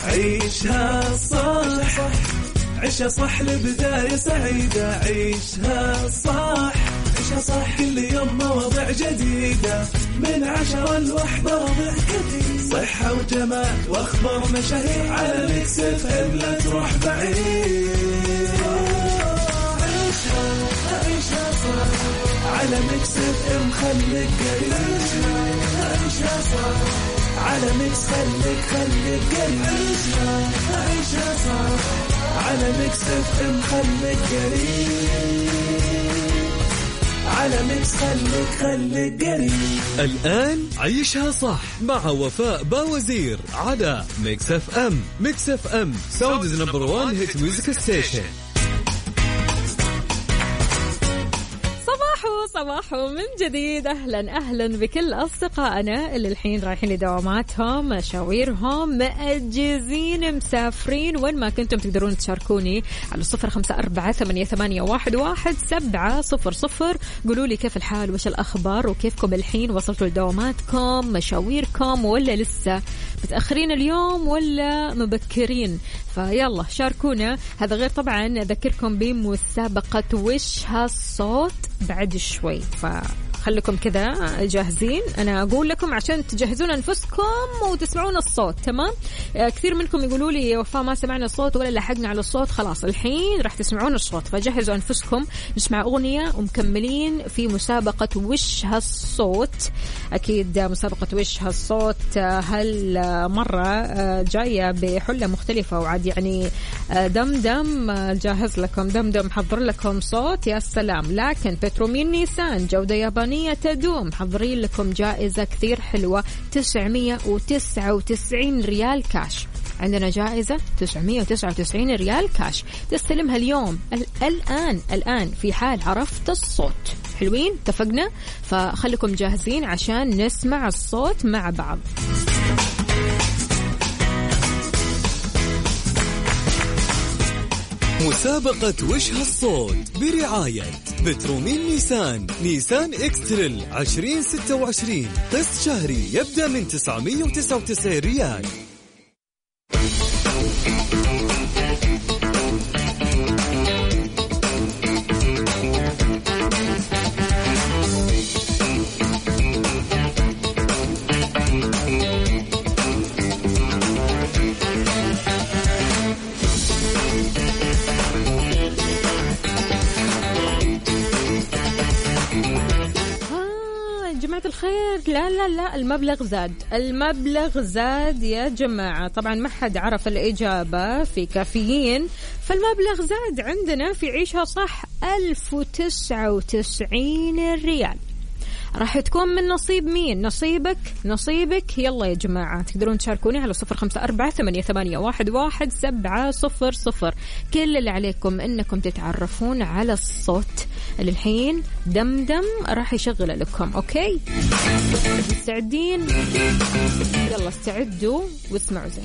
عيشها صح، عيشها صح لبداية سعيدة. عيشها صح، عيشها صح، كل يوم مواضيع جديدة من 10 ل1 ضع كثير. صحة وجمال واخبار مشاهير على ميكس اف ام، لا تروح بعيد. عيشها صح على ميكس اف ام، خليك قريب. عيشها صح على ميكس، خليك قريب. عيشها صح على ميكس اف ام، خليك قريب. على ميكس خليك قريب. الآن عيشها صح مع وفاء باوزير على ميكس اف ام. ميكس اف ام سعوديز نمبر 1 هيت ميوزك ستيشن. صباحو من جديد. أهلا بكل أصدقائنا اللي الحين رايحين لدواماتهم، مشاويرهم، مأجزين، مسافرين، وين ما كنتم تقدرون تشاركوني على 0548811700. قولوا لي كيف الحال، وش الأخبار، وكيفكم الحين؟ وصلتوا لدواماتكم، مشاويركم، ولا لسه متأخرين اليوم ولا مبكرين؟ فيلا شاركونا. هذا غير طبعا أذكركم بمسابقة وش هالصوت بعد شوي، فخلكم كذا جاهزين. أنا أقول لكم عشان تجهزون أنفسكم وتسمعون الصوت. تمام؟ كثير منكم يقولوا لي وفاء ما سمعنا الصوت ولا لحقنا على الصوت. خلاص الحين راح تسمعون الصوت، فجهزوا أنفسكم. نسمع أغنية ومكملين في مسابقة وش هالصوت. أكيد مسابقة وش هالصوت هالمرة جاية بحلة مختلفة، وعاد يعني دمدم جاهز لكم، دمدم حضر لكم صوت يا سلام. لكن بترومين نيسان جودة يابانية تدوم حضرين لكم جائزة كثير حلوة، 999 ريال كاش. عندنا جائزة 999 ريال كاش تستلمها اليوم الآن في حال عرفت الصوت. حلوين؟ اتفقنا؟ فخلكم جاهزين عشان نسمع الصوت مع بعض. مسابقة وش هالصوت برعاية بترومين نيسان. نيسان إكستريل 2026 قسط شهري يبدأ من 999 ريال. الخير. لا المبلغ زاد يا جماعة. طبعا ما حد عرف الإجابة في كافيين، فالمبلغ زاد عندنا في عيشها صح 1099 ريال. راح تكون من نصيب مين؟ نصيبك. يلا يا جماعة تقدرون تشاركوني على 0548811700. كل اللي عليكم انكم تتعرفون على الصوت اللي الحين دمدم راح يشغل لكم. اوكي مستعدين؟ يلا استعدوا واسمعوا زين.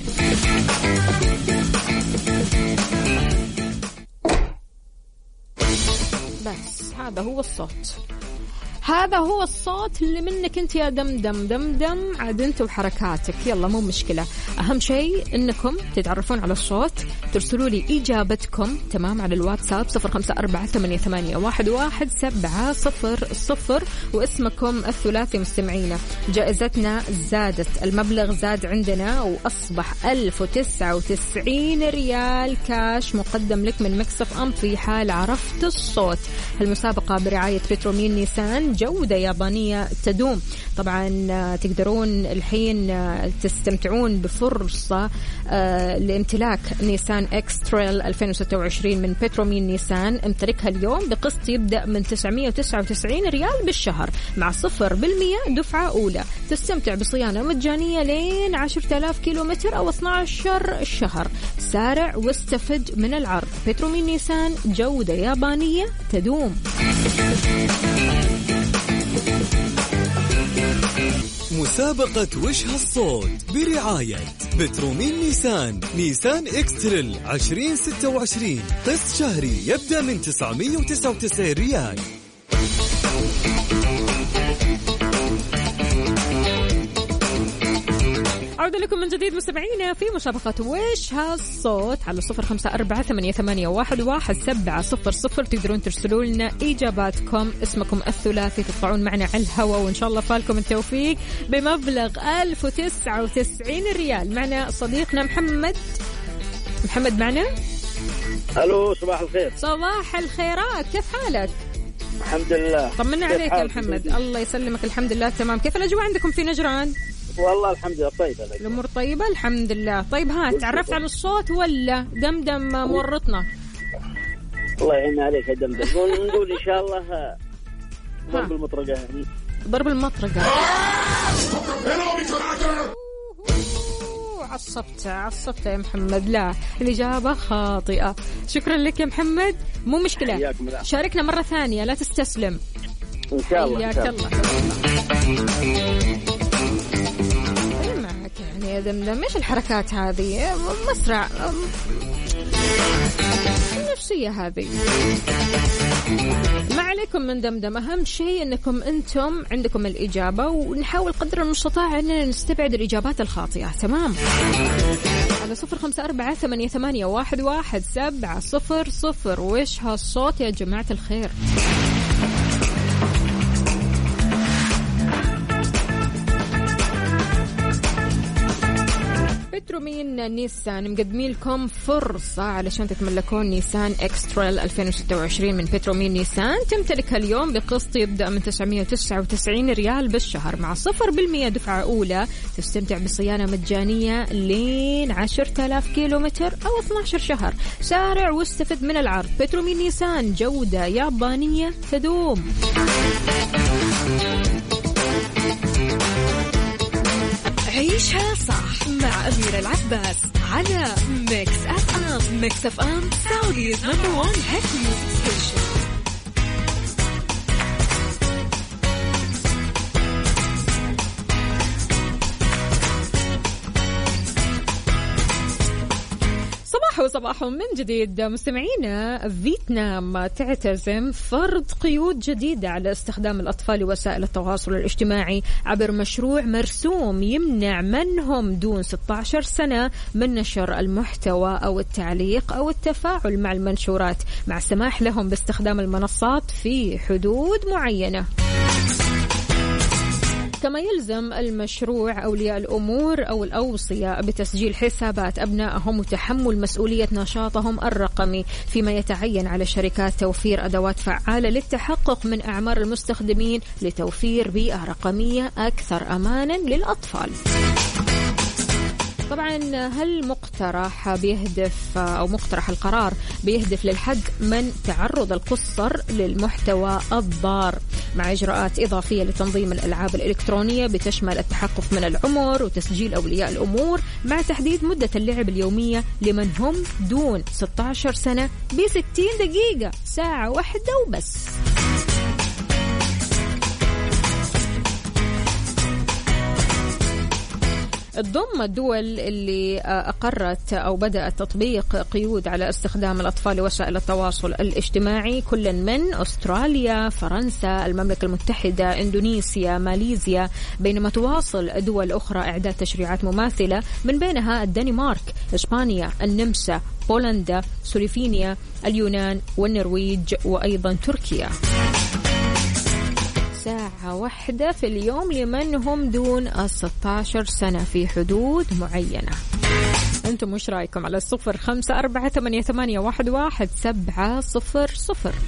بس هذا هو الصوت اللي منك انت يا دمدم. عاد انت وحركاتك. يلا مو مشكلة، اهم شيء انكم تتعرفون على الصوت، ترسلوا لي اجابتكم تمام على الواتساب 0548811700 واسمكم الثلاثي مستمعينا. جائزتنا زادت، المبلغ زاد عندنا واصبح 1099 ريال كاش مقدم لك من ميكس اف ام في حال عرفت الصوت. المسابقة برعاية بترومين نيسان جودة يابانية تدوم. طبعا تقدرون الحين تستمتعون بفرصة لامتلاك نيسان اكستريل 2026 من بترومين نيسان. امتلكها اليوم بقسط يبدأ من 999 ريال بالشهر مع 0% دفعة أولى. تستمتع بصيانة مجانية لين 10,000 كيلومتر أو 12 شهر. سارع واستفد من العرض. بترومين نيسان جودة يابانية تدوم. مسابقة وش هالصوت برعاية بترومين نيسان. نيسان إكستريل 2026 قسط شهري يبدأ من 999 ريال. عودة لكم من جديد مستمعينا في مسابقة ويش هالصوت على 0548811700. تقدرون ترسلوا لنا إجاباتكم، اسمكم الثلاثي، تطلعون معنا على الهواء وإن شاء الله فالكم التوفيق بمبلغ 1099 ريال. معنا صديقنا محمد معنا. الو صباح الخير. صباح الخيرات، كيف حالك؟ الحمد لله. طمنا عليك يا محمد. الله يسلمك، الحمد لله تمام. كيف الأجواء عندكم في نجران؟ والله الحمد لله طيبة. الأمور طيبة الحمد لله. طيب ها، تعرفت على الصوت ولا دمدم مورطنا؟ الله يعين عليك يا دمدم. نقول إن شاء الله ضرب المطرقة. ضرب المطرقة. عصبت يا محمد. لا، الإجابة خاطئة. شكرا لك يا محمد. مو مشكلة، شاركنا مرة ثانية، لا تستسلم إن شاء الله. حياك الله. معك يعني يا دمدم، ايش الحركات هذه؟ مسرع النفسية هذه. ما عليكم من دمدم، أهم شيء أنكم أنتم عندكم الإجابة، ونحاول قدر المستطاع أننا نستبعد الإجابات الخاطئة. تمام؟ على 0548811700. وإيش هالصوت يا جماعة الخير؟ بترومين نيسان مقدمين لكم فرصة علشان تتملكون نيسان إكستريل 2026 من بترومين نيسان. تمتلكها اليوم بقسط يبدأ من 999 ريال بالشهر مع 0% دفعة أولى. تستمتع بصيانة مجانية لين 10,000 كيلومتر أو 12 شهر. سارع واستفد من العرض. بترومين نيسان، جودة يابانية تدوم. عيشها صح مع أميرة العباس على ميكس أف أم. ميكس أف أم سعوديز نمبر 1 هيت ميوزك ستيشن. صباح من جديد مستمعينا. فيتنام تعتزم فرض قيود جديدة على استخدام الأطفال لوسائل التواصل الاجتماعي عبر مشروع مرسوم يمنع منهم دون 16 سنة من نشر المحتوى أو التعليق أو التفاعل مع المنشورات، مع السماح لهم باستخدام المنصات في حدود معينة. كما يلزم المشروع أولياء الأمور أو الأوصية بتسجيل حسابات أبنائهم وتحمل مسؤولية نشاطهم الرقمي، فيما يتعين على شركات توفير أدوات فعالة للتحقق من أعمار المستخدمين لتوفير بيئة رقمية أكثر أمانا للأطفال. طبعا هالمقترح بيهدف أو مقترح القرار بيهدف للحد من تعرض القُصّر للمحتوى الضار، مع إجراءات إضافية لتنظيم الألعاب الإلكترونية بتشمل التحقق من العمر وتسجيل أولياء الأمور، مع تحديد مدة اللعب اليومية لمن هم دون 16 سنة ب60 دقيقة، ساعة واحدة وبس. تضم الدول اللي أقرت أو بدأت تطبيق قيود على استخدام الأطفال لوسائل التواصل الاجتماعي كل من أستراليا، فرنسا، المملكة المتحدة، إندونيسيا، ماليزيا، بينما تواصل دول أخرى إعداد تشريعات مماثلة من بينها الدنمارك، إسبانيا، النمسا، بولندا، سلوفينيا، اليونان والنرويج وأيضا تركيا. ساعة واحدة في اليوم لمن هم دون 16 سنة في حدود معينة. أنتم مش رأيكم على 0548811700.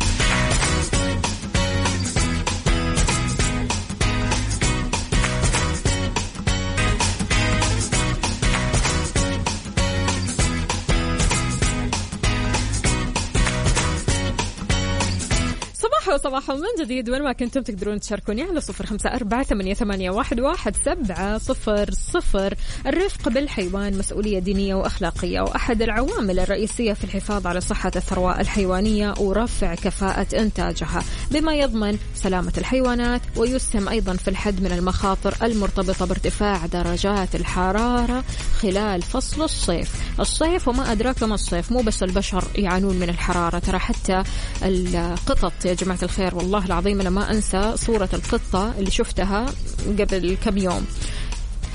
صباحا من جديد، وين ما كنتم تقدرون تشاركوني على 0548811700. الرفق بالحيوان مسؤولية دينية وأخلاقية، وأحد العوامل الرئيسية في الحفاظ على صحة الثروة الحيوانية ورفع كفاءة إنتاجها، بما يضمن سلامة الحيوانات، ويسهم أيضا في الحد من المخاطر المرتبطة بارتفاع درجات الحرارة خلال فصل الصيف. وما أدراك ما الصيف، مو بس البشر يعانون من الحرارة، ترى حتى القطط يا جماعة الخير. والله العظيم أنا ما أنسى صورة القطة اللي شفتها قبل كم يوم،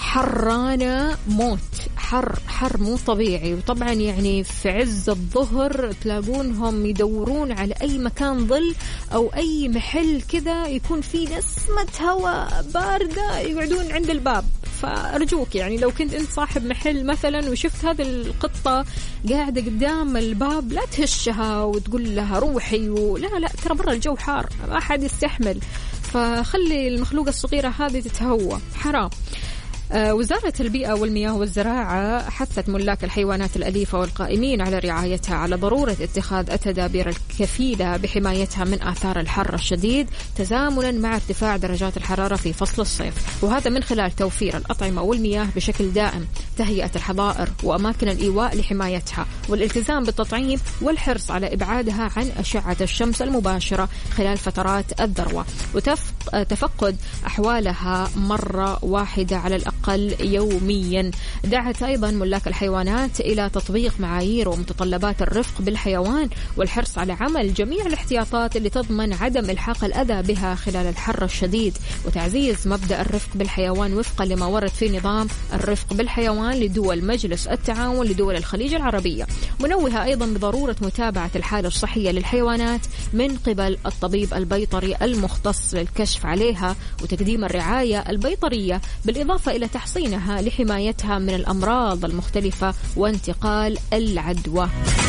حرانة موت، حر مو طبيعي. وطبعا يعني في عز الظهر تلاقونهم يدورون على أي مكان ظل أو أي محل كذا يكون فيه نسمة هواء باردة يقعدون عند الباب. فأرجوك يعني لو كنت أنت صاحب محل مثلا وشفت هذه القطة قاعدة قدام الباب لا تهشها وتقول لها روحي لا ترى برا الجو حار ما أحد يستحمل، فخلي المخلوقة الصغيرة هذه تتهوى، حرام. وزارة البيئة والمياه والزراعة حثت ملاك الحيوانات الأليفة والقائمين على رعايتها على ضرورة اتخاذ التدابير الكفيلة بحمايتها من آثار الحر الشديد تزامنا مع ارتفاع درجات الحرارة في فصل الصيف، وهذا من خلال توفير الأطعمة والمياه بشكل دائم، تهيئة الحظائر وأماكن الإيواء لحمايتها، والالتزام بالتطعيم والحرص على إبعادها عن أشعة الشمس المباشرة خلال فترات الذروة، وتفقد أحوالها مرة واحدة على الأقل يوميا. دعت أيضا ملاك الحيوانات إلى تطبيق معايير ومتطلبات الرفق بالحيوان والحرص على عمل جميع الاحتياطات اللي تضمن عدم إلحاق الأذى بها خلال الحر الشديد، وتعزيز مبدأ الرفق بالحيوان وفقا لما ورد في نظام الرفق بالحيوان لدول مجلس التعاون لدول الخليج العربية، منوهة أيضا بضرورة متابعة الحالة الصحية للحيوانات من قبل الطبيب البيطري المختص للكشف عليها وتقديم الرعاية البيطرية، بالإضافة إلى تحصينها لحمايتها من الأمراض المختلفة وانتقال العدوى.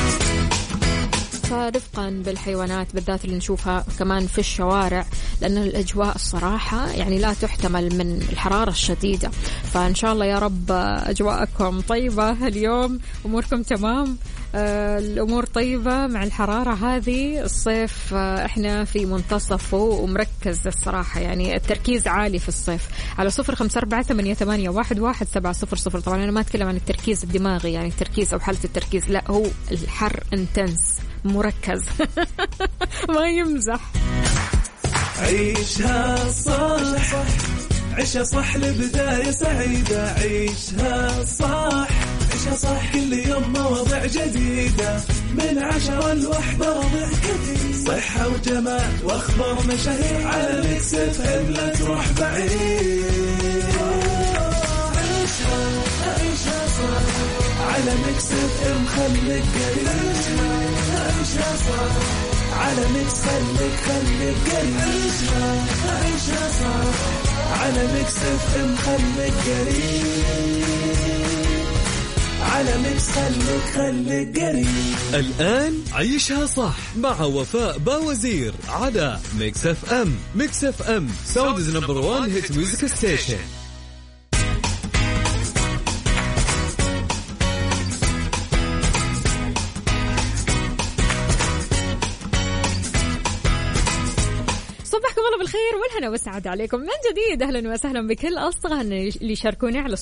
فرفقا بالحيوانات بالذات اللي نشوفها كمان في الشوارع، لأن الأجواء الصراحة يعني لا تحتمل من الحرارة الشديدة. فإن شاء الله يا رب أجواءكم طيبة اليوم، أموركم تمام، الأمور طيبة مع الحرارة هذه. الصيف إحنا في منتصفه ومركز الصراحة، يعني التركيز عالي في الصيف. على 0548811700. طبعا أنا ما أتكلم عن التركيز الدماغي يعني التركيز أو حالة التركيز، لا هو الحر انتنس مركز ما يمزح. عيشها صح، عيشها صح لبداية سعيدة، عيشها صح، عيشها صح كل يوم مواضيع جديدة من 10 ل1 وضع كثير، صحة وجمال واخبار مشاهير على ميكس اف ام لا تروح بعيد. عيشها صح على ميكس اف ام خليك قريب، عيشها صح على ميكس خليك قريب، عيشها صح على ميكس اف ام خليك قريب، على ميكس خليك قريب. الآن عيشها صح مع وفاء باوزير على ميكس اف ام. ميكس اف ام سعوديز نمبر 1 هيت ميوزك ستيشن. بالخير والهنا والسعادة عليكم من جديد. أهلا وسهلا بكل أصدقائنا اللي يشاركوني على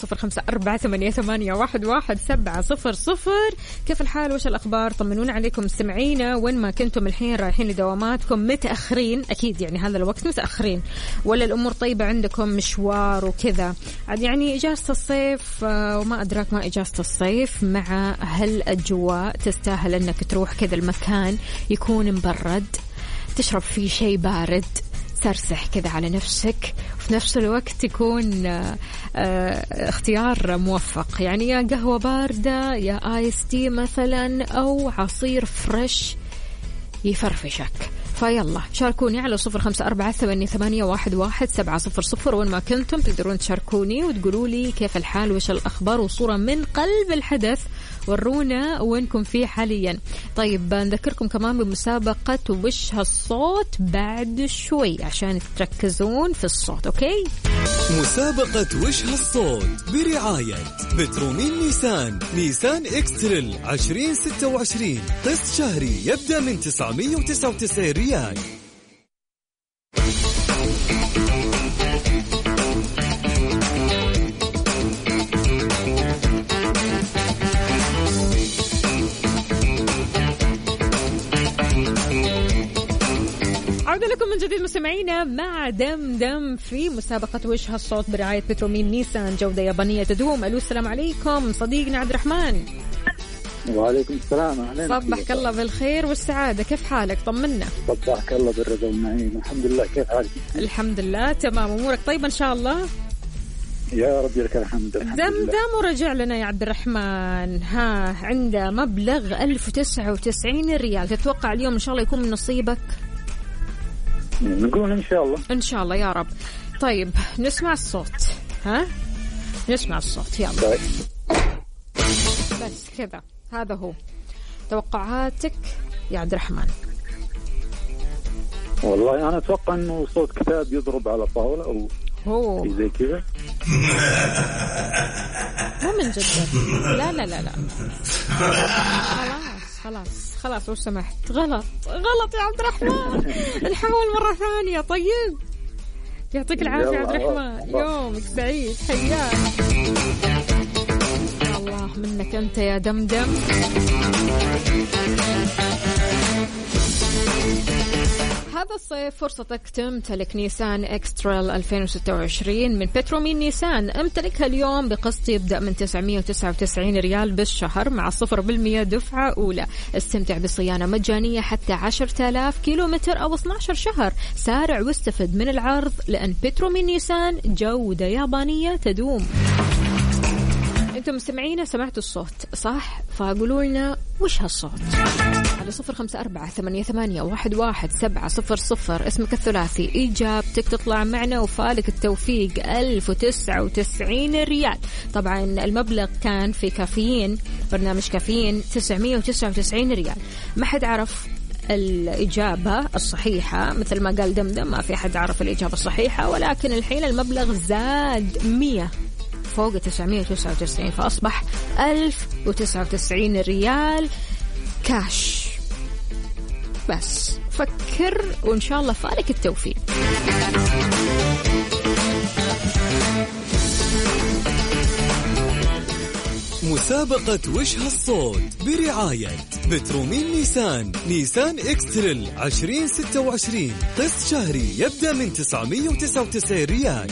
0548811700. كيف الحال وش الأخبار؟ طمنونا عليكم مستمعينا وين ما كنتم الحين رايحين لدواماتكم متأخرين، أكيد يعني هذا الوقت متأخرين، ولا الأمور طيبة عندكم مشوار وكذا يعني إجازة الصيف وما أدراك ما إجازة الصيف مع هالأجواء تستاهل أنك تروح كذا المكان يكون مبرد تشرب فيه شيء بارد ترسح كذا على نفسك، وفي نفس الوقت يكون اختيار موفق، يعني يا قهوة باردة يا آيس تي مثلا أو عصير فريش يفرفشك. فيلا شاركوني على 0548811700 وين ما كنتم تقدرون تشاركوني وتقولوا لي كيف الحال وش الأخبار وصورة من قلب الحدث، ورونا وينكم فيه حاليا. طيب نذكركم كمان بمسابقة وش هالصوت بعد شوي عشان تركزون في الصوت. أوكي، مسابقة وش هالصوت برعاية بترومين نيسان إكستريل 2026، قسط شهري يبدأ من 999 ريال. عودة لكم من جديد مستمعينا مع دم في مسابقة وش هالصوت برعاية بترومين نيسان، جودة يابانية تدوم. ألو السلام عليكم صديقنا عبد الرحمن. وعليكم السلام، أهلا. صبحك الله بالخير والسعادة، كيف حالك؟ طمنا. صبحك الله بالرضا والنعيم، الحمد لله. كيف حالك؟ الحمد لله تمام، أمورك طيبة إن شاء الله. يا رب لك الحمد. دمدم ورجع لنا يا عبد الرحمن. عنده مبلغ 1099 ريال. تتوقع اليوم إن شاء الله يكون من نصيبك؟ نقول إن شاء الله. إن شاء الله يا رب. طيب نسمع الصوت. نسمع الصوت يلا. طيب. بس كذا، هذا هو توقعاتك يا عبد الرحمن. والله أنا أتوقع إنه صوت كتاب يضرب على طاولة أو زي كذا. مو من جد. لا لا لا لا. خلاص لو سمحت. غلط يا عبد الرحمن. نحاول مرة ثانية. طيب يعطيك العافية عبد الرحمن، يومك سعيد. حياك الله منك أنت يا دمدم. هذا الصيف فرصتك تمتلك نيسان إكسترال 2026 من بترومين نيسان. امتلكها اليوم بقسط يبدأ من 999 ريال بالشهر مع 0% دفعة أولى. استمتع بصيانة مجانية حتى 10,000 كيلومتر أو 12 شهر. سارع واستفد من العرض لأن بترومين نيسان جودة يابانية تدوم. انتم مستمعين سمعتوا الصوت صح؟ فقولوا لنا وش هالصوت على 0548811700. اسمك الثلاثي، إجابتك تطلع معنا وفالك التوفيق 1099 ريال. طبعا المبلغ كان في كافيين، برنامج كافيين 999 ريال. ما حد عرف الإجابة الصحيحة مثل ما قال دمدم، ما في حد عرف الإجابة الصحيحة، ولكن الحين المبلغ زاد 100 فوق 999 فأصبح 1099 ريال كاش. بس فكر وإن شاء الله فالك التوفيق. مسابقة وش هالصوت برعاية بترومين نيسان إكستريل 2026. قسط شهري يبدأ من 999 ريال.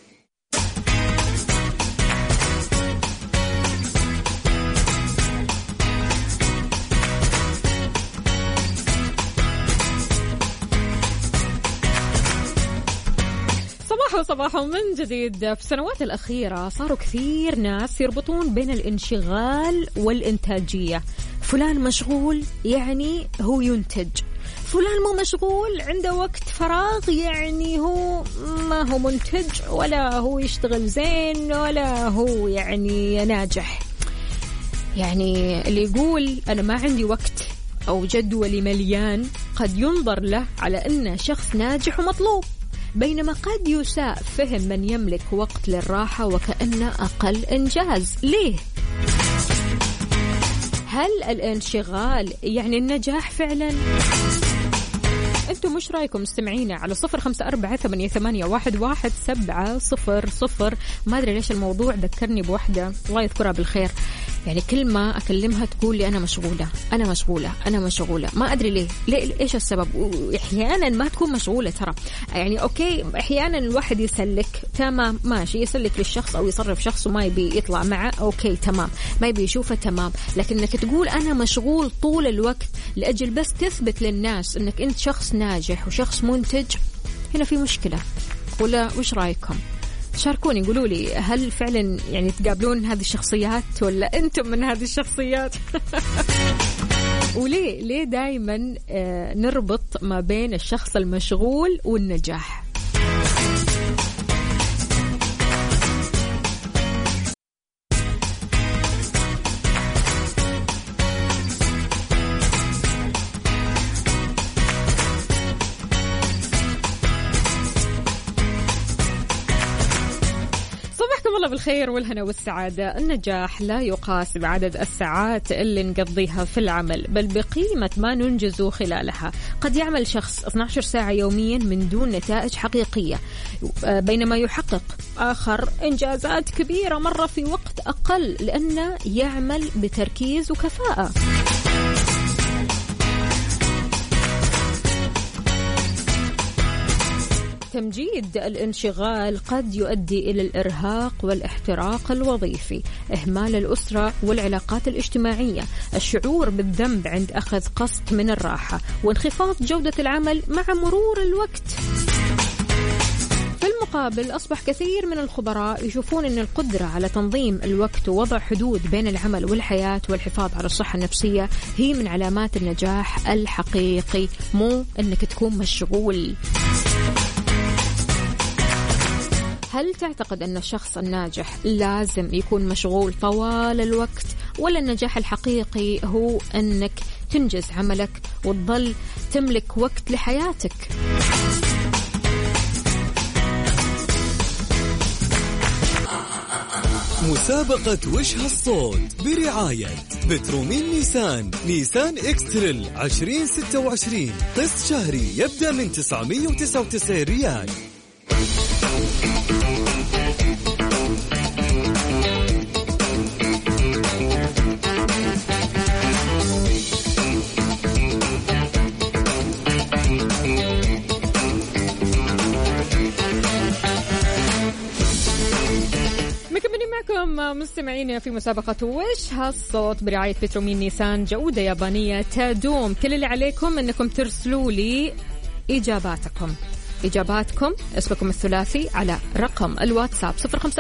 صباح من جديد. في السنوات الأخيرة صاروا كثير ناس يربطون بين الانشغال والإنتاجية. فلان مشغول يعني هو ينتج، فلان مو مشغول عنده وقت فراغ يعني هو ما هو منتج ولا هو يشتغل زين ولا هو يعني ناجح. يعني اللي يقول أنا ما عندي وقت أو جدولي مليان قد ينظر له على أنه شخص ناجح ومطلوب، بينما قد يساء فهم من يملك وقت للراحة وكأنه أقل إنجاز. ليه؟ هل الانشغال يعني النجاح فعلا؟ أنتم مش رأيكم؟ استمعينا على 0548811700. ما أدري ليش الموضوع ذكرني بوحدة الله يذكرها بالخير، يعني كل ما أكلمها تقول لي أنا مشغولة. ما أدري ليه إيش السبب. وأحيانا ما تكون مشغولة ترى، يعني أوكي أحيانا الواحد يسلك تمام ماشي، يسلك للشخص أو يصرف شخص وما يبي يطلع معه أوكي تمام، ما يبي يشوفه تمام، لكن إنك تقول أنا مشغول طول الوقت لأجل بس تثبت للناس إنك أنت شخص ناجح وشخص منتج، هنا في مشكلة. ولا وش رأيكم؟ شاركوني قولوا لي هل فعلا يعني تقابلون هذه الشخصيات ولا أنتم من هذه الشخصيات؟ وليه دايما نربط ما بين الشخص المشغول والنجاح؟ الله بالخير والهنا والسعادة. النجاح لا يقاس بعدد الساعات اللي نقضيها في العمل، بل بقيمة ما ننجزه خلالها. قد يعمل شخص 12 ساعة يوميا من دون نتائج حقيقية، بينما يحقق آخر إنجازات كبيرة مرة في وقت أقل، لأنه يعمل بتركيز وكفاءة. تمجيد الانشغال قد يؤدي إلى الإرهاق والاحتراق الوظيفي، إهمال الأسرة والعلاقات الاجتماعية، الشعور بالذنب عند أخذ قسط من الراحة، وانخفاض جودة العمل مع مرور الوقت. في المقابل أصبح كثير من الخبراء يشوفون أن القدرة على تنظيم الوقت ووضع حدود بين العمل والحياة والحفاظ على الصحة النفسية هي من علامات النجاح الحقيقي، مو أنك تكون مشغول. هل تعتقد أن الشخص الناجح لازم يكون مشغول طوال الوقت، ولا النجاح الحقيقي هو أنك تنجز عملك وتظل تملك وقت لحياتك؟ مسابقة وش هالصوت برعاية بترومين نيسان إكستريل 2026، قسط شهري يبدأ من 999 ريال. مستمعين في مسابقة وش هالصوت برعاية بترومين نيسان، جودة يابانية تدوم. كل اللي عليكم أنكم ترسلوا لي إجاباتكم اسمكم الثلاثي على رقم الواتساب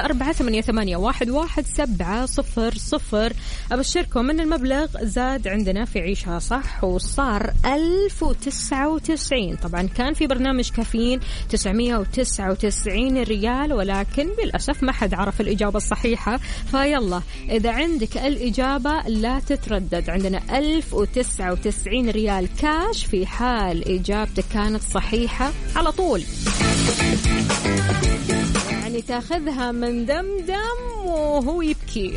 0548811700. أبشركم أن المبلغ زاد عندنا في عيشها صح وصار 1099. طبعا كان في برنامج كافيين 999 ريال، ولكن بالأسف ما حد عرف الإجابة الصحيحة. فيلا إذا عندك الإجابة لا تتردد، عندنا 1099 ريال كاش في حال إجابتك كانت صحيحة على طول. يعني تاخذها من دمدم وهو يبكي.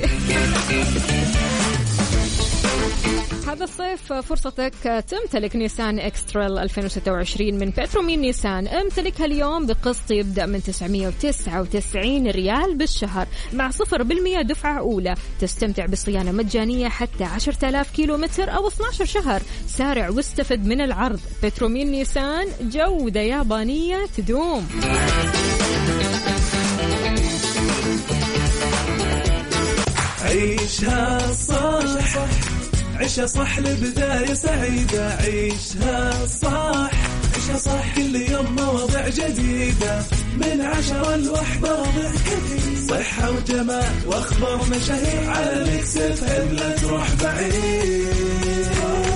هذا الصيف فرصتك تمتلك نيسان إكستريل 2026 من بترومين نيسان. امتلكها اليوم بقسط يبدأ من 999 ريال بالشهر مع 0% دفعة أولى. تستمتع بصيانة مجانية حتى 10,000 كيلومتر أو 12 شهر. سارع واستفد من العرض. بترومين نيسان، جودة يابانية تدوم. عيشها صح، عيشها صح لبداية سعيدة. عيشها صح، عيشها صح كل يوم مواضيع جديدة من 10 ل1 ربع كثير. صحة وجمال واخبار مشاهير على ميكس اف ام، لا تروح بعيد.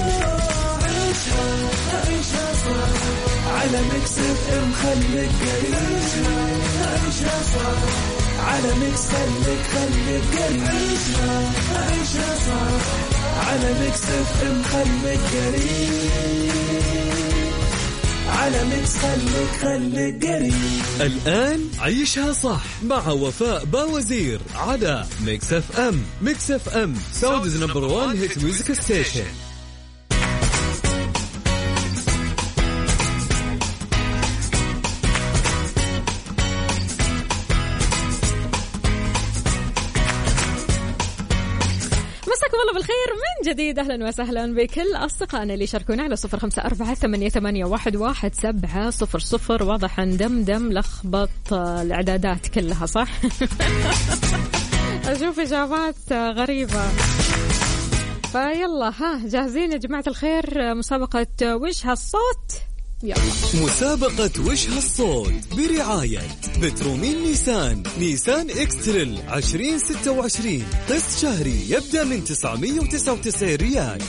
عيشها صح على ميكس اف ام، خليك قريب. عيشها صح على ميكس، خليك قريب. عيشها صح على ميكس اف ام، خليك قريب. على ميكس خليك قريب. الآن عيشها صح مع وفاء باوزير على ميكس اف ام. ميكس اف ام سعوديز نمبر 1 هيت ميوزك ستيشن. والله بالخير من جديد. أهلا وسهلا بكل أصدقائنا اللي شاركونا على 0548811700. واضح أن دمدم لخبط الإعدادات كلها صح. أشوف إجابات غريبة. فيلا جاهزين يا جماعة الخير؟ مسابقة وش هالصوت. يلا. مسابقة وش هالصوت برعاية بترومين نيسان إكستريل 2026، قسط شهري يبدأ من 999 ريال.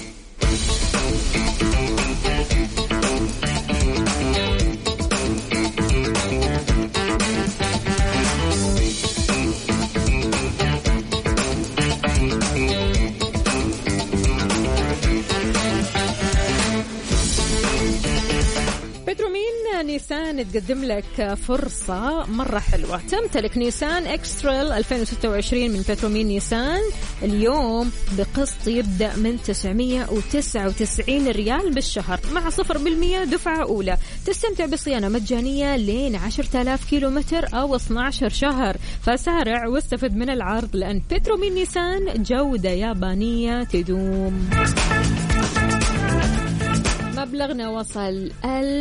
نيسان تقدم لك فرصة مرة حلوة. تمتلك نيسان إكستريل 2026 من بترومين نيسان اليوم بقسط يبدأ من 999 ريال بالشهر مع 0% دفعة أولى. تستمتع بصيانة مجانية لين 10,000 كيلومتر أو 12 شهر. فسارع واستفد من العرض، لأن بترومين نيسان جودة يابانية تدوم. مبلغنا وصل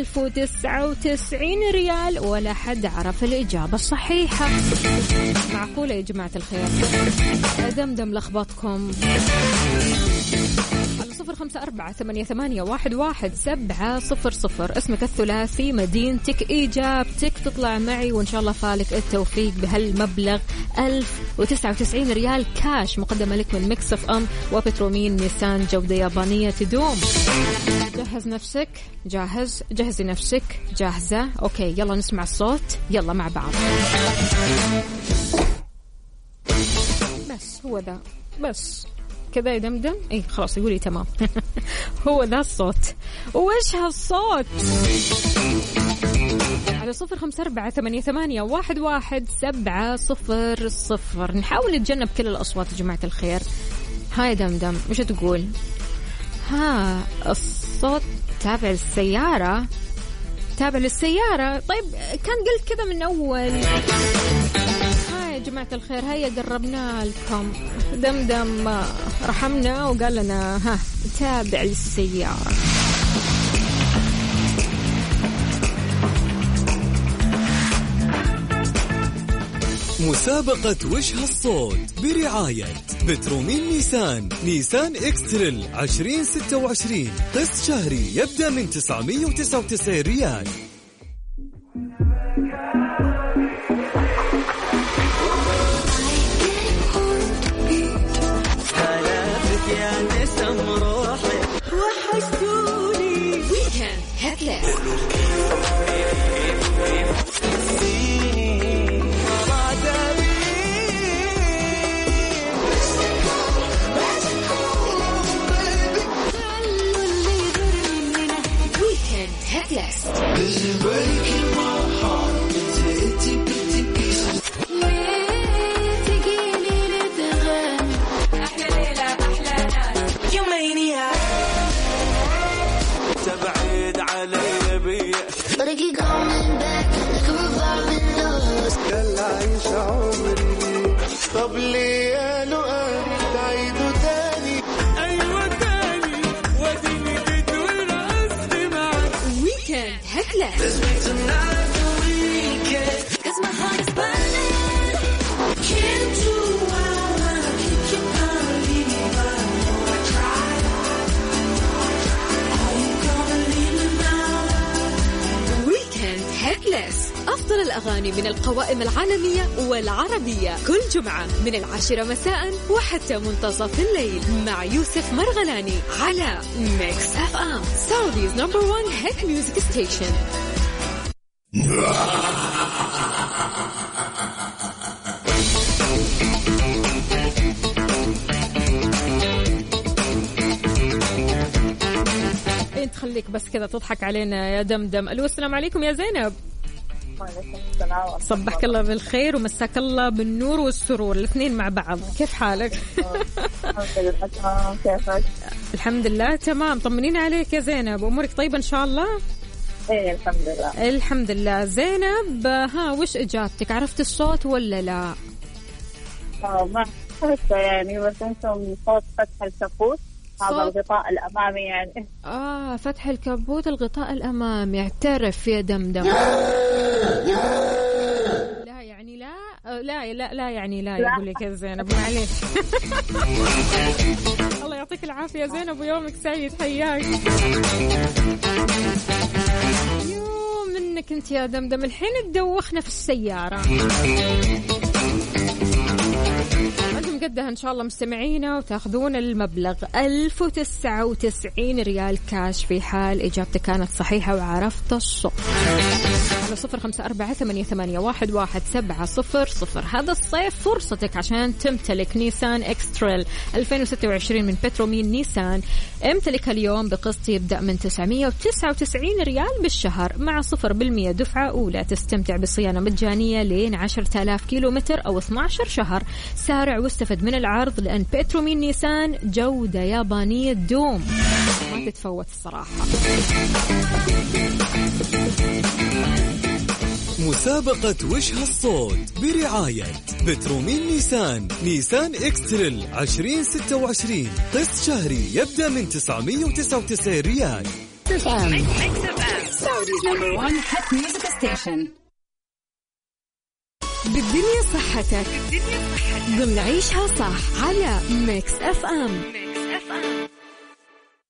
1099 ريال، ولا حد عرف الإجابة الصحيحة. معقولة يا جماعة الخير؟ دمدم لخبطكم. على 0548811700. اسمك الثلاثي، مدينتك، إجابتك، تطلع معي وإن شاء الله فالك التوفيق بهالمبلغ 1099 ريال كاش مقدمة لك من ميكس اف ام وبترومين نيسان، جودة يابانية تدوم. جهز نفسك، جهزي نفسك، جاهزة؟ أوكي يلا نسمع الصوت، يلا مع بعض. بس هو ذا، بس كذا يدمدم. اي خلاص يقولي تمام. هو ذا الصوت. وإيش هالصوت؟ على 0548811700. نحاول نتجنب كل الأصوات يا جماعة الخير. هاي دمدم وش تقول؟ ها الصوت تابع للسيارة، تابع للسيارة. طيب كان قلت كذا من أول. هاي يا جماعة الخير، هيا قربنا لكم. دمدم رحمنا وقال لنا ها تابع للسيارة. مسابقة وش هالصوت برعاية بترومين نيسان، نيسان إكستريل 2026، قسط شهري يبدأ من 999 ريال. طب ليه قالوا تعيدوا تاني؟ أيوة تاني وديني بدون قصدي معك. ويكند هكلا. أفضل الأغاني من القوائم العالمية والعربية كل جمعة من 10 مساء وحتى منتصف الليل مع يوسف مرغلاني على ميكس اف ام، سعوديز نمبر 1 هيت ميوزك ستيشن. انت خليك بس كذا تضحك علينا يا دمدم. الو السلام عليكم يا زينب. صبحك الله بالخير ومساك الله بالنور والسرور الاثنين مع بعض. كيف حالك؟ كيفك؟ الحمد لله تمام. طمنين عليك يا زينب، امورك طيبة ان شاء الله؟ ايه الحمد لله. الحمد لله. زينب ها وش اجابتك؟ عرفت الصوت ولا لا؟ ما عرفت يعني، بس انتم صوت فتح الكابوت، هذا الغطاء الأمامي يعني. فتح الكبوت، الغطاء الأمامي. اعترف يا دمدم. لا يعني لا يعني لا. يقول لك يا زينب معليش. الله يعطيك العافية زينب ويومك سعيد. حياك. يوم منك انت يا دمدم. الحين تدوخنا في السيارة. أنتم قدها إن شاء الله مستمعينا وتأخذون المبلغ 1099 ريال كاش في حال إجابتك كانت صحيحة وعرفت الصوت. على 0548811700. هذا الصيف فرصتك عشان تمتلك نيسان إكستريل 2026 من بترومين نيسان. امتلك اليوم بقسط يبدأ من 999 ريال بالشهر مع 0% دفعة أولى. تستمتع بالصيانة مجانية لين 10,000 كيلومتر أو 12 شهر. سارع واستفد من العرض لأن بترومين نيسان جودة يابانية دوم، ما تتفوت الصراحة. مسابقة وش هالصوت برعاية بترومين نيسان، نيسان إكستريل 2026، قسط شهري يبدأ من 999 ريال. بالدنيا صحتك ضمن عيشها صح على ميكس اف ام.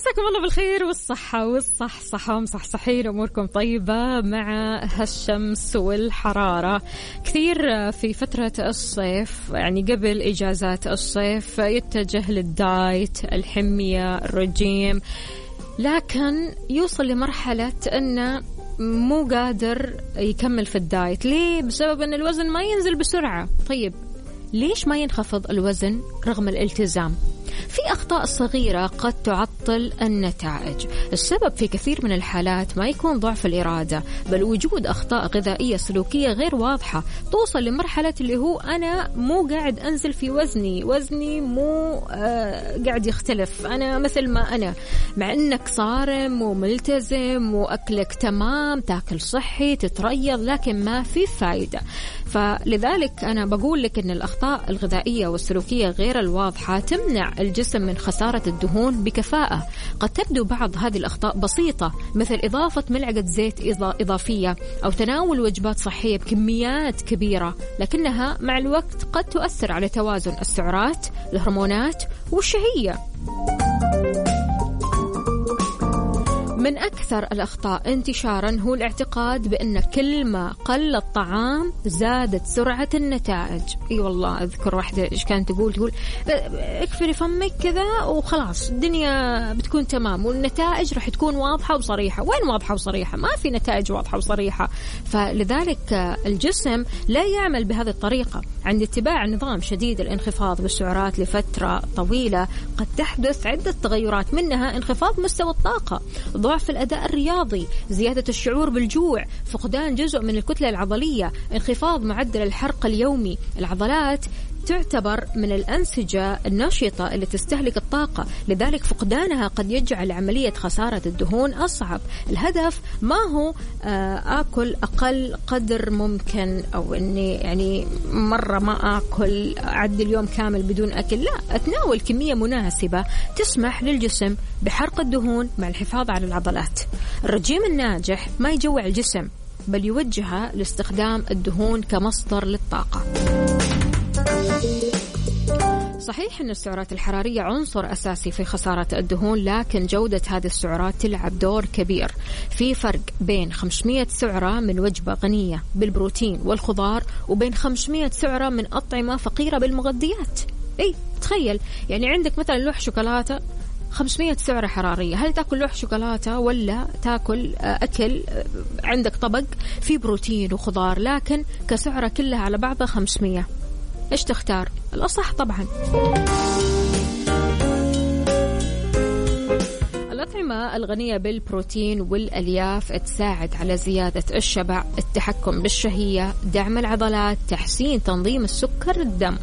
مساكم الله بالخير والصحة والصحصحة ومصحصحين أموركم طيبة مع هالشمس والحرارة. كثير في فترة الصيف يعني قبل إجازات الصيف يتجه للدايت، الحمية، الرجيم، لكن يوصل لمرحلة أنه مو قادر يكمل في الدايت. ليه؟ بسبب أن الوزن ما ينزل بسرعة. طيب ليش ما ينخفض الوزن رغم الالتزام؟ في أخطاء صغيرة قد تعطل النتائج. السبب في كثير من الحالات ما يكون ضعف الإرادة، بل وجود أخطاء غذائية سلوكية غير واضحة توصل لمرحلة اللي هو أنا مو قاعد أنزل في وزني مو قاعد يختلف، أنا مثل ما أنا، مع أنك صارم وملتزم وأكلك تمام، تاكل صحي، تتريض، لكن ما في فايدة. فلذلك أنا بقول لك أن الأخطاء الغذائية والسلوكية غير الواضحة تمنع الجسم من خسارة الدهون بكفاءة. قد تبدو بعض هذه الأخطاء بسيطة، مثل إضافة ملعقة زيت إضافية أو تناول وجبات صحية بكميات كبيرة، لكنها مع الوقت قد تؤثر على توازن السعرات، الهرمونات والشهية. من أكثر الأخطاء انتشاراً هو الاعتقاد بأن كل ما قل الطعام زادت سرعة النتائج. إي والله أذكر واحدة إيش كانت تقول اكفري فمك كذا وخلاص الدنيا بتكون تمام والنتائج راح تكون واضحة وصريحة. وين واضحة وصريحة؟ ما في نتائج واضحة وصريحة. فلذلك الجسم لا يعمل بهذه الطريقة. عند اتباع نظام شديد الانخفاض بالسعرات لفترة طويلة قد تحدث عدة تغيرات، منها انخفاض مستوى الطاقة، ضعف الأداء الرياضي، زيادة الشعور بالجوع، فقدان جزء من الكتلة العضلية، انخفاض معدل الحرق اليومي. العضلات تعتبر من الأنسجة النشطة اللي تستهلك الطاقة، لذلك فقدانها قد يجعل عملية خسارة الدهون أصعب. الهدف ما هو آكل أقل قدر ممكن، أو أني يعني مرة ما آكل أعدي اليوم كامل بدون أكل، لا، أتناول كمية مناسبة تسمح للجسم بحرق الدهون مع الحفاظ على العضلات. الرجيم الناجح ما يجوع الجسم، بل يوجهه لاستخدام الدهون كمصدر للطاقة. صحيح أن السعرات الحرارية عنصر أساسي في خسارة الدهون، لكن جودة هذه السعرات تلعب دور كبير. في فرق بين 500 سعرة من وجبة غنية بالبروتين والخضار وبين 500 سعرة من أطعمة فقيرة بالمغذيات. أي تخيل يعني عندك مثلا لوح شوكولاتة 500 سعرة حرارية، هل تأكل لوح شوكولاتة ولا تأكل أكل عندك طبق فيه بروتين وخضار لكن كسعرة كلها على بعضها 500؟ إيش تختار؟ الأصح طبعا الأطعمة الغنية بالبروتين والألياف تساعد على زيادة الشبع، التحكم بالشهية، دعم العضلات، تحسين تنظيم السكر الدم.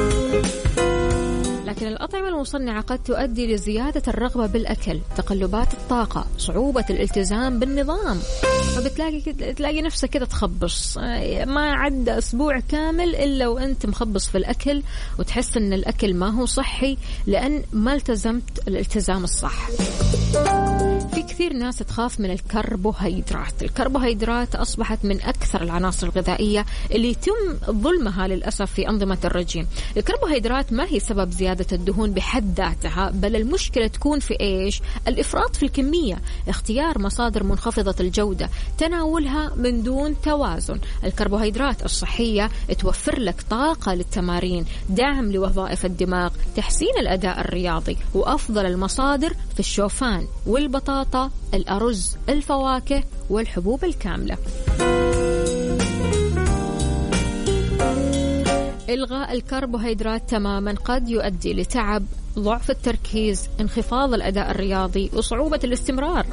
لكن الأطعمة المصنعة قد تؤدي لزيادة الرغبة بالأكل، تقلبات الطاقة، صعوبة الالتزام بالنظام، فبتلاقي نفسك كده تخبص، ما عد أسبوع كامل إلا وأنت مخبص في الأكل، وتحس أن الأكل ما هو صحي لأن ما التزمت الالتزام الصح. في كثير ناس تخاف من الكربوهيدرات. الكربوهيدرات أصبحت من أكثر العناصر الغذائية اللي يتم ظلمها للأسف في أنظمة الرجيم. الكربوهيدرات ما هي سبب زيادة الدهون بحد ذاتها، بل المشكلة تكون في إيش؟ الإفراط في الكمية، اختيار مصادر منخفضة الجودة، تناولها من دون توازن. الكربوهيدرات الصحية توفر لك طاقة للتمارين، دعم لوظائف الدماغ، تحسين الأداء الرياضي، وأفضل المصادر في الشوفان والبطاطا، الأرز، الفواكه والحبوب الكاملة. إلغاء الكربوهيدرات تماما قد يؤدي لتعب، ضعف التركيز، انخفاض الأداء الرياضي وصعوبة الاستمرار.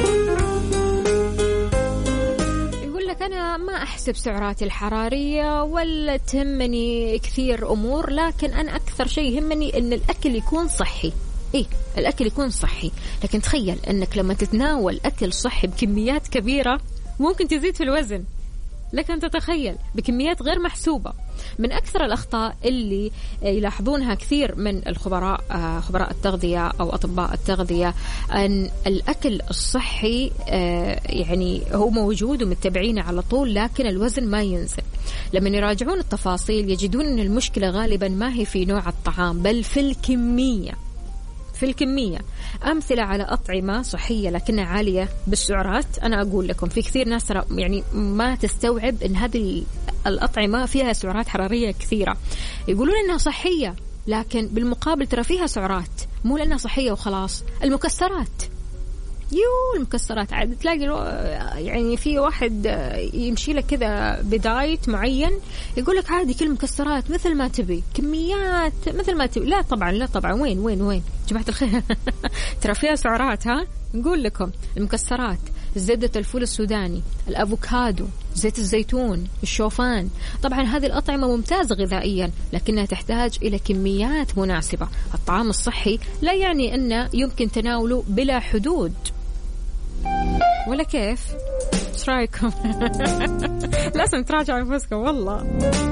يقول لك أنا ما أحسب سعراتي الحرارية ولا تهمني كثير أمور، لكن أنا أكثر شيء يهمني أن الأكل يكون صحي. إيه الأكل يكون صحي، لكن تخيل أنك لما تتناول أكل صحي بكميات كبيرة ممكن تزيد في الوزن، لكن تتخيل بكميات غير محسوبة. من أكثر الأخطاء اللي يلاحظونها كثير من الخبراء، خبراء التغذية أو أطباء التغذية، أن الأكل الصحي يعني هو موجود ومتبعينه على طول، لكن الوزن ما ينزل. لما يراجعون التفاصيل يجدون أن المشكلة غالبا ما هي في نوع الطعام، بل في الكمية. في الكمية. أمثلة على أطعمة صحية لكنها عالية بالسعرات، أنا أقول لكم في كثير ناس يعني ما تستوعب أن هذه الأطعمة فيها سعرات حرارية كثيرة، يقولون أنها صحية لكن بالمقابل ترى فيها سعرات، مو لأنها صحية وخلاص. المكسرات، المكسرات عاد تلاقي يعني في واحد يمشي لك كذا بدايت معين يقول لك عادي كل مكسرات مثل ما تبي، كميات مثل ما تبي. لا طبعا وين جماعة الخير ترى فيها سعرات. نقول لكم المكسرات، زبدة الفول السوداني، الأفوكادو، زيت الزيتون، الشوفان. طبعا هذه الأطعمة ممتازة غذائيا لكنها تحتاج إلى كميات مناسبة. الطعام الصحي لا يعني أنه يمكن تناوله بلا حدود، ولا كيف؟ ايش رايكم؟ لازم تراجعوا انفسكم والله.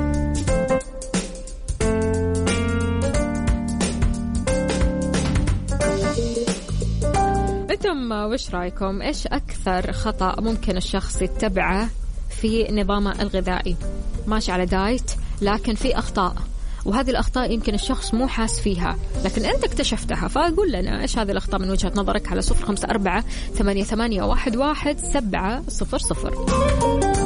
انتم وش رايكم؟ ايش اكثر خطأ ممكن الشخص يتبعه في نظامه الغذائي؟ ماشي على دايت لكن في اخطاء، وهذه الأخطاء يمكن الشخص مو حاس فيها لكن أنت اكتشفتها. فأقول لنا إيش هذه الأخطاء من وجهة نظرك على 0548811700.